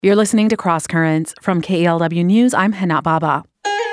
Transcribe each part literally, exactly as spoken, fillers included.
You're listening to Cross Currents from K E L W News. I'm Hana Baba.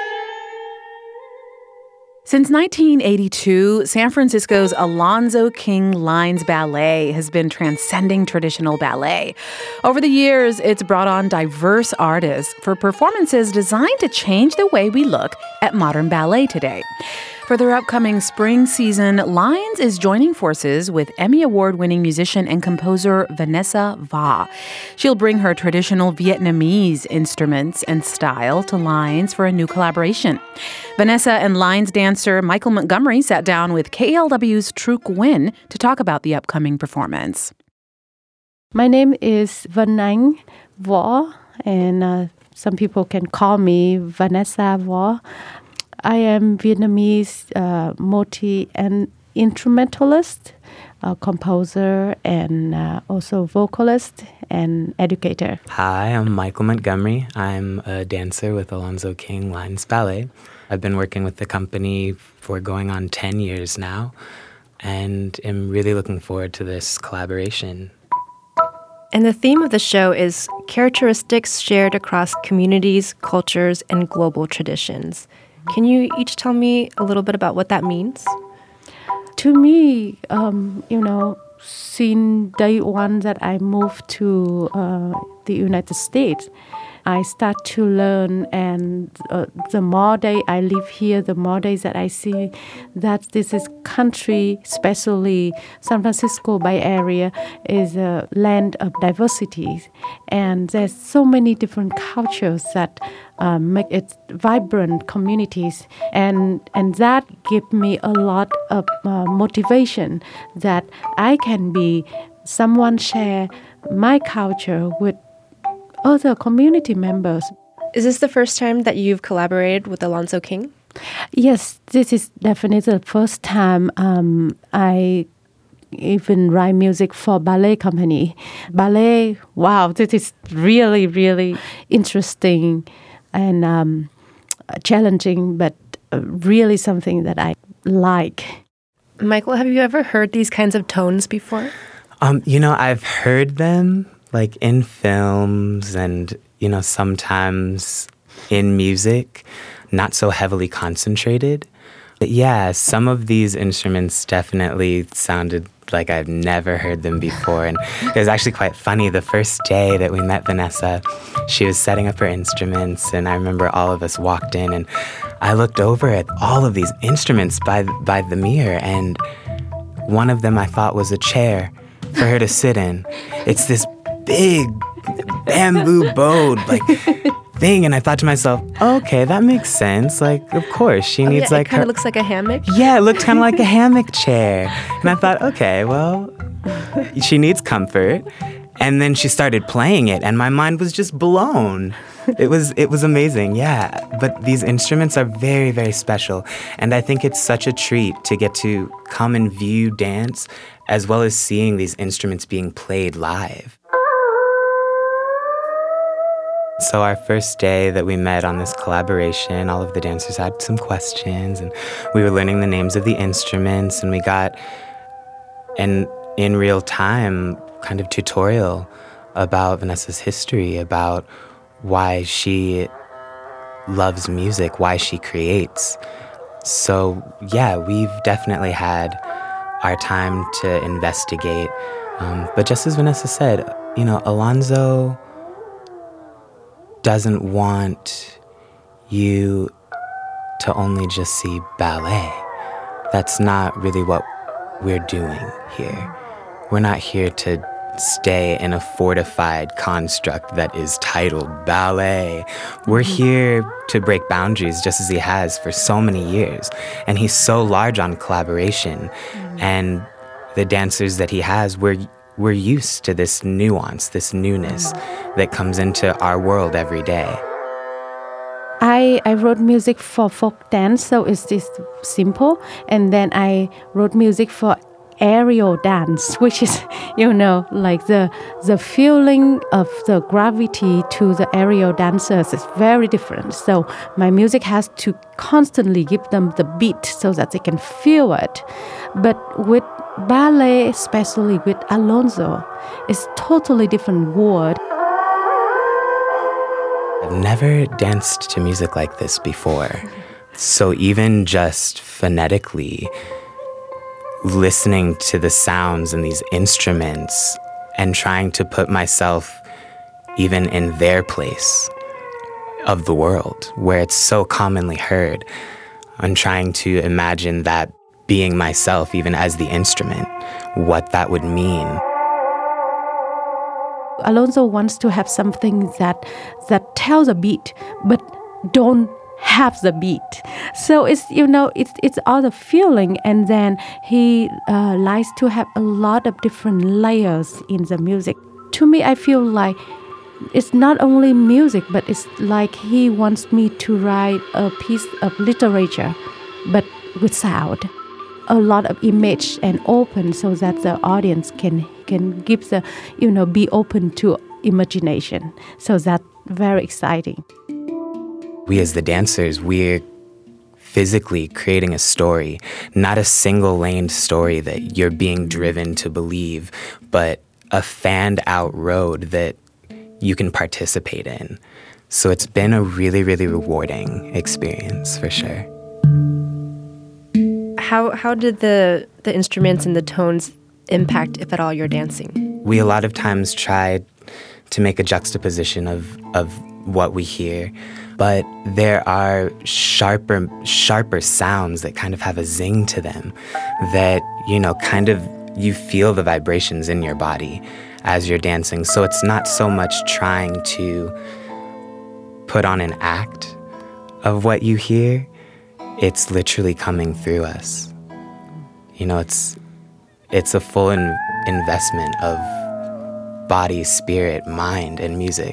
Since nineteen eighty-two, San Francisco's Alonzo King Lines Ballet has been transcending traditional ballet. Over the years, it's brought on diverse artists for performances designed to change the way we look at modern ballet today. For their upcoming spring season, Lines is joining forces with Emmy Award-winning musician and composer Vanessa Va. She'll bring her traditional Vietnamese instruments and style to Lines for a new collaboration. Vanessa and Lines dancer Michael Montgomery sat down with K E L W's Truc Nguyen to talk about the upcoming performance. My name is Van Anh Vo, and uh, some people can call me Vanessa Vo. I am Vietnamese uh, multi and instrumentalist, uh, composer, and uh, also vocalist and educator. Hi, I'm Michael Montgomery. I'm a dancer with Alonzo King Lines Ballet. I've been working with the company for going on ten years now, and am really looking forward to this collaboration. And the theme of the show is characteristics shared across communities, cultures, and global traditions. Can you each tell me a little bit about what that means? To me, um, you know, since day one that I moved to uh, the United States, I start to learn, and uh, the more day I live here, the more days that I see that this is country, especially San Francisco Bay Area, is a land of diversity, and there's so many different cultures that uh, make it vibrant communities, and and that give me a lot of uh, motivation that I can be someone share my culture with other community members. Is this the first time that you've collaborated with Alonzo King? Yes, this is definitely the first time um, I even write music for ballet company. Ballet, wow, this is really, really interesting and um, challenging, but really something that I like. Michael, have you ever heard these kinds of tones before? Um, you know, I've heard them like in films and, you know, sometimes in music, not so heavily concentrated. But yeah, some of these instruments definitely sounded like I've never heard them before. And it was actually quite funny. The first day that we met Vanessa, she was setting up her instruments, and I remember all of us walked in, and I looked over at all of these instruments by by the mirror, and one of them I thought was a chair for her to sit in. It's this big bamboo bowed like thing, and I thought to myself, okay, that makes sense. Like, of course, she oh, needs yeah, like it kind her. of looks like a hammock. Yeah, it looked kind of like a hammock chair, and I thought, okay, well, she needs comfort. And then she started playing it, and my mind was just blown. It was it was amazing, yeah. But these instruments are very, very special, and I think it's such a treat to get to come and view dance as well as seeing these instruments being played live. So our first day that we met on this collaboration, all of the dancers had some questions, and we were learning the names of the instruments, and we got an in real time kind of tutorial about Vanessa's history, about why she loves music, why she creates. So yeah, we've definitely had our time to investigate. Um, but just as Vanessa said, you know, Alonzo doesn't want you to only just see ballet. That's not really what we're doing here. We're not here to stay in a fortified construct that is titled ballet. We're mm-hmm. here to break boundaries just as he has for so many years. And he's so large on collaboration. Mm-hmm. And the dancers that he has, we're We're used to this nuance, this newness that comes into our world every day. I, I wrote music for folk dance, so it's this simple. And then I wrote music for aerial dance, which is, you know, like the the feeling of the gravity to the aerial dancers is very different. So my music has to constantly give them the beat so that they can feel it. But with ballet, especially with Alonzo, is totally different world. I've never danced to music like this before. So even just phonetically, listening to the sounds and these instruments and trying to put myself even in their place of the world where it's so commonly heard, and trying to imagine that being myself even as the instrument, what that would mean. Alonso wants to have something that that tells a beat, but don't have the beat. So it's, you know, it's it's all the feeling, and then he uh, likes to have a lot of different layers in the music. To me, I feel like it's not only music, but it's like he wants me to write a piece of literature, but with sound. A lot of image and open, so that the audience can can give the, you know, be open to imagination. So that's very exciting. We as the dancers, we're physically creating a story, not a single-laned story that you're being driven to believe, but a fanned-out road that you can participate in. So it's been a really, really rewarding experience for sure. How how did the, the instruments and the tones impact, if at all, your dancing? We a lot of times try to make a juxtaposition of, of what we hear, but there are sharper sharper sounds that kind of have a zing to them that, you know, kind of you feel the vibrations in your body as you're dancing. So it's not so much trying to put on an act of what you hear. It's literally coming through us. You know, it's it's a full in, investment of body, spirit, mind, and music.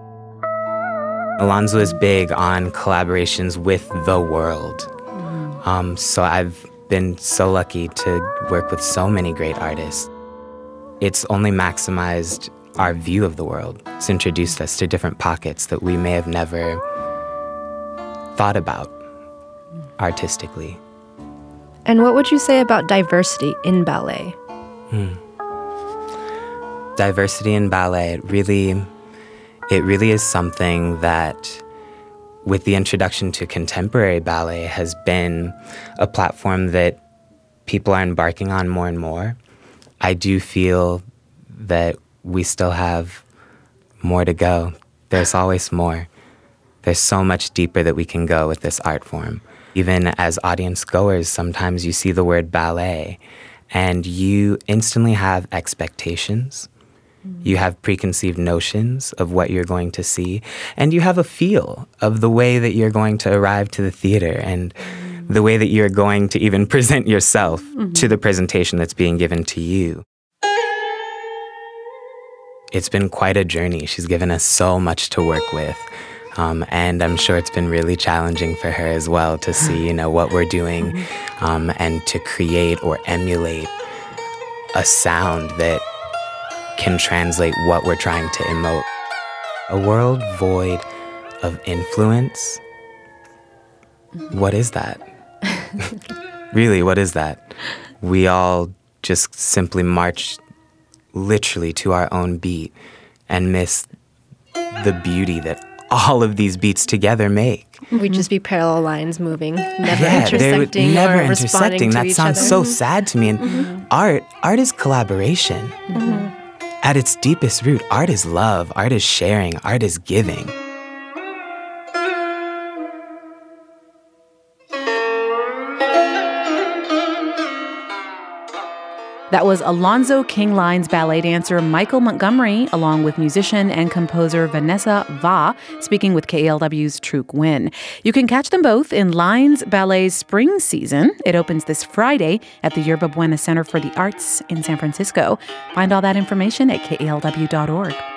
Alonso is big on collaborations with the world. Um, so I've been so lucky to work with so many great artists. It's only maximized our view of the world. It's introduced us to different pockets that we may have never thought about artistically. And what would you say about diversity in ballet? Hmm. Diversity in ballet, it really, it really is something that, with the introduction to contemporary ballet, has been a platform that people are embarking on more and more. I do feel that we still have more to go. There's always more. There's so much deeper that we can go with this art form. Even as audience goers, sometimes you see the word ballet and you instantly have expectations. You have preconceived notions of what you're going to see, and you have a feel of the way that you're going to arrive to the theater and the way that you're going to even present yourself mm-hmm. to the presentation that's being given to you. It's been quite a journey. She's given us so much to work with. Um, and I'm sure it's been really challenging for her as well to see, you know, what we're doing um, and to create or emulate a sound that can translate what we're trying to emote. A world void of influence? What is that? Really, what is that? We all just simply march literally to our own beat and miss the beauty that all of these beats together make. We'd just be parallel lines moving, never yeah, intersecting never or responding intersecting. to That each sounds other. so sad to me. And mm-hmm. art, art is collaboration. Mm-hmm. At its deepest root, art is love, art is sharing, art is giving. That was Alonso King Lines ballet dancer Michael Montgomery, along with musician and composer Vanessa Va, speaking with K E L W's True Nguyen. You can catch them both in Lines Ballet's spring season. It opens this Friday at the Yerba Buena Center for the Arts in San Francisco. Find all that information at K E L W dot org.